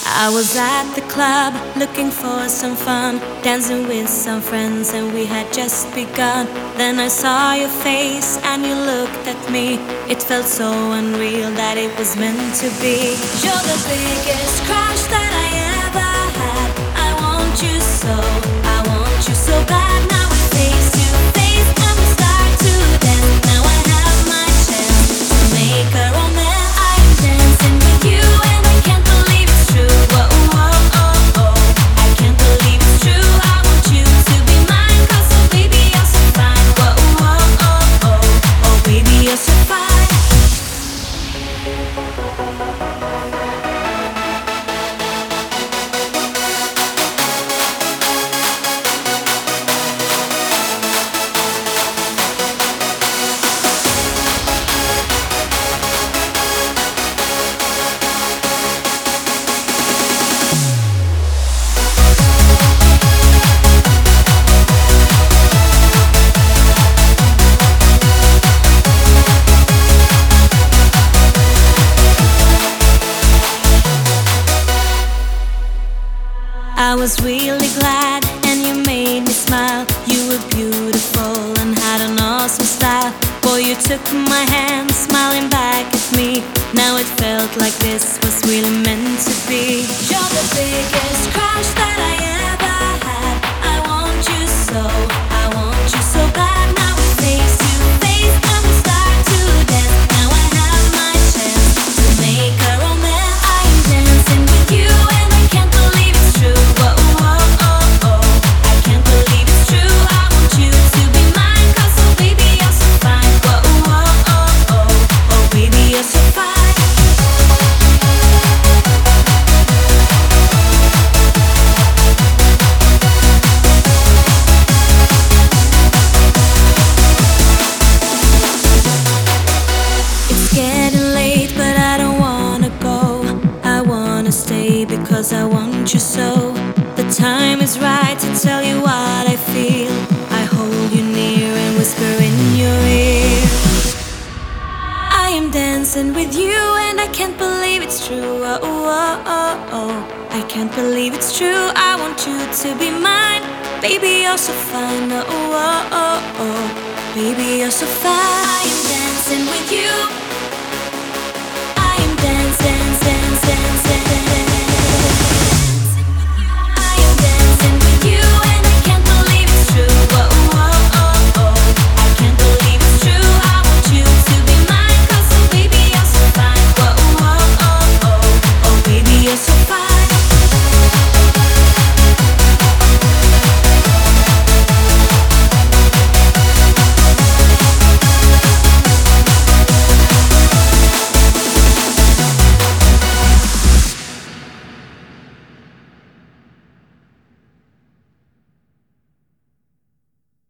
I was at the club looking for some fun, dancing with some friends, and we had just begun. Then I saw your face and you looked at me. It felt so unreal that it was meant to be. You're the biggest crush that I ever had. I want you so, I want you so bad. Now we're face to face and we start to dance. Now I have my chance to make a romance. I'm dancing with you and I can't believe it's true. Whoa, whoa, oh, oh. I can't believe it's true. I want you to be mine, 'cause oh baby you're so fine. Whoa, whoa, oh, oh. Oh baby you're so fine. I was really glad and you made me smile. You were beautiful and had an awesome style. Boy, you took my hand, smiling back at me. Now it felt like this was really meant to be. You're the biggest crush that I ever had. I want you so, I want you so bad. Now we're face to face and we start to dance. Now I have my chance to make a romance. I'm dancing with you and I can't believe it's true. Whoa, whoa, oh, oh. I can't believe it's true. I want you to be mine, 'cause oh baby you're so fine. Whoa, whoa, oh, oh. Oh baby you're so fine. It's getting late, but I don't wanna go. I wanna stay because I want you so. The time is right to tell you what I feel. I hold you near and whisper in your ear. I am dancing with you and I can't believe it's true. Oh, oh, oh, oh. I can't believe it's true. I want you to be mine. Baby, you're so fine. Oh, oh, oh, oh. Baby, you're so fine. I am dancing with you. I am dance, dance, dance, dance, dance.